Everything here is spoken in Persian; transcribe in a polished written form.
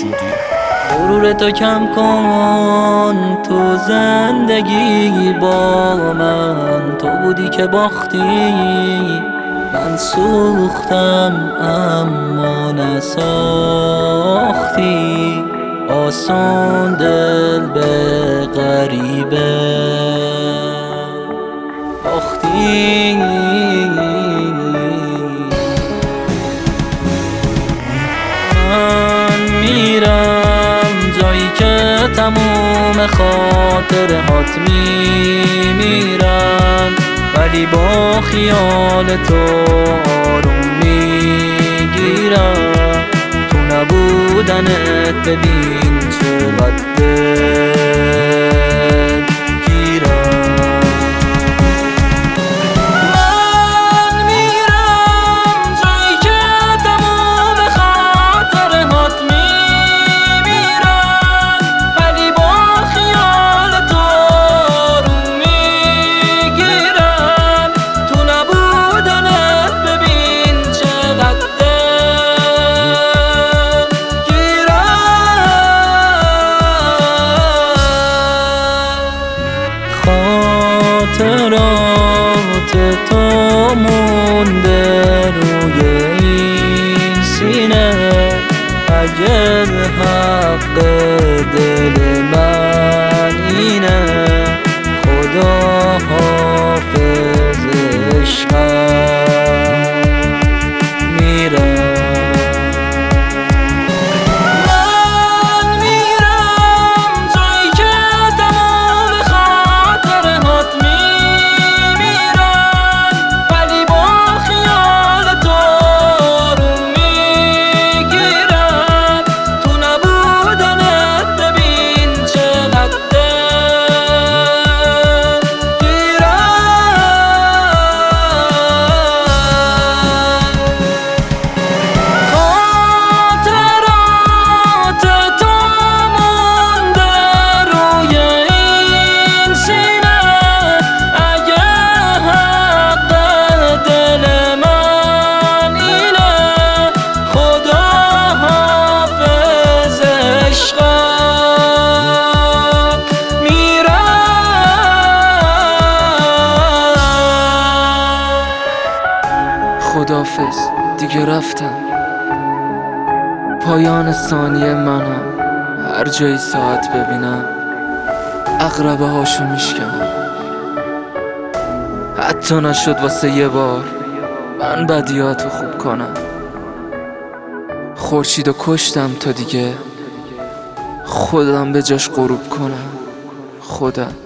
موجودی. غرورتو کم کن تو زندگی با من، تو بودی که باختی من سوختم اما نساختی، آسان دل به غریبه باختی. من میرم جایی که تموم خاطرهات میمیرن، ولی با خیال تو آروم میگیرم. تو نبودنت ببین چقدر دل گیرم. من میرم جایی که تمام خاطرهات میمیرن، ولی با خیال تو آروم میگیرم. تو نبودنت ببین چقدر خاطرات تو مونده روی این سینه، اگر حق دل من اینه خدا حافظ عشقم میرم. خداحافظ دیگه رفتم، پایان ثانیه منم. هر جایی ساعت ببینم عقربه هاشو میشکنم. حتی نشد واسه یه بار من بدیاتو خوب کنم. خورشیدو کشتم تا دیگه خودم به جاش غروب کنم. خودم